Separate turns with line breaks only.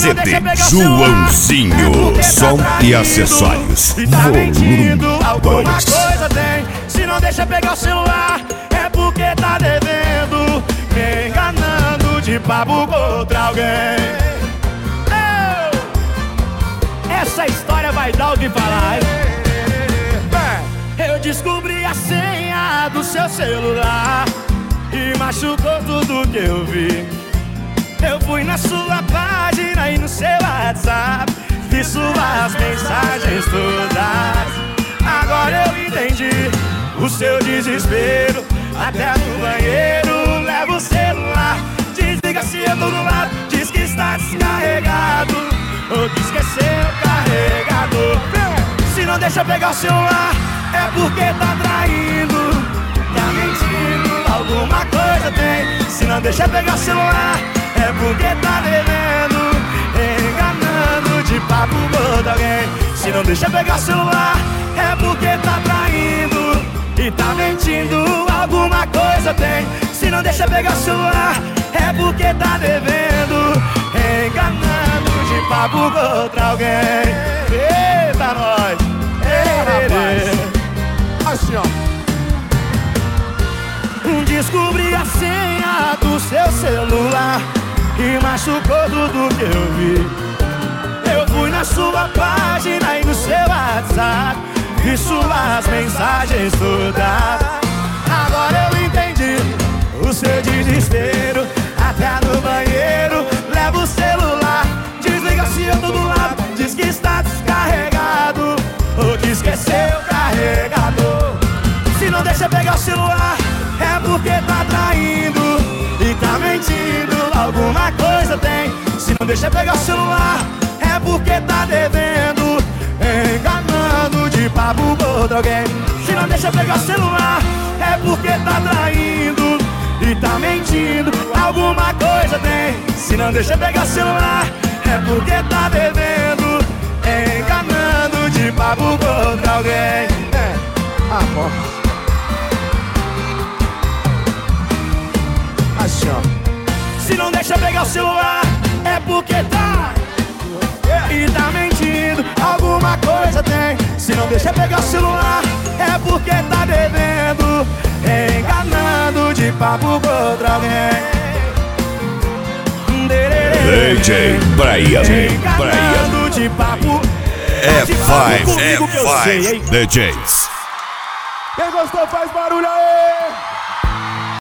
CD Joãozinho, som e acessórios. Volume 2.
Coisa tem, se não deixa pegar o celular, é porque tá devendo, me enganando de papo com outra alguém. Essa história vai dar o que falar, hein? Eu descobri a senha do seu celular e machucou tudo que eu vi. Eu fui na sua página e no seu WhatsApp, vi suas mensagens todas. Agora eu entendi o seu desespero. Até no banheiro leva o celular, desliga se eu tô do lado, diz que está descarregado ou que esqueceu o carregador. Se não deixa pegar o celular, é porque tá traindo, tá mentindo, alguma coisa tem. Se não deixa pegar o celular, é porque tá devendo, enganando de papo com outra alguém. Se não deixa pegar o celular, é porque tá traindo e tá mentindo, alguma coisa tem. Se não deixa pegar o celular, é porque tá devendo, enganando de papo com outra alguém. Eita nós,
assim ó.
Descobri a senha do seu celular e machucou tudo que eu vi. Eu fui na sua página e no seu WhatsApp, vi suas mensagens todas. Agora eu entendi o seu desespero. Até no banheiro leva o celular, desliga se eu tô do lado, diz que está descarregado ou que esqueceu o carregador. Se não deixa pegar o celular, é porque tá traindo e tá mentindo, alguma coisa tem. Se não deixa pegar o celular, é porque tá devendo, enganando de papo com outra alguém. Se não deixa pegar o celular, é porque tá traindo e tá mentindo, alguma coisa tem. Se não deixa pegar o celular, é porque tá devendo, enganando de papo com outra alguém.
Amor. Assim ó.
Se não deixa pegar o celular, é porque tá e tá mentindo, alguma coisa tem. Se não deixa pegar o celular, é porque tá devendo, enganando de papo com outra alguém.
DJ Brian,
Enganando de papo.
F5 DJs.
Quem gostou faz barulho aí!